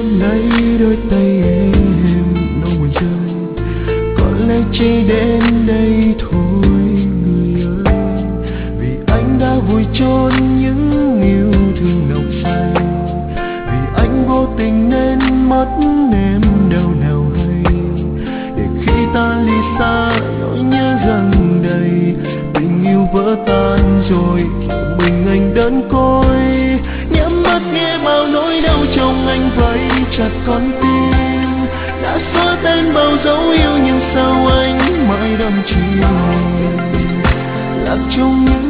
lấy đôi tay em nỗi buồn rơi, có lẽ chỉ đến đây thôi người ơi. Vì anh đã vùi chôn những yêu thương nồng say, vì anh vô tình nên mất em đâu nào hay. Để khi ta ly xa nỗi nhớ dâng đầy, tình yêu vỡ tan rồi mình anh đơn côi. Nhắm mắt nghe bao nỗi đau trong anh vây chặt con tim, đã xóa tên bao dấu yêu nhưng sao anh mãi đắm chìm lạc trong những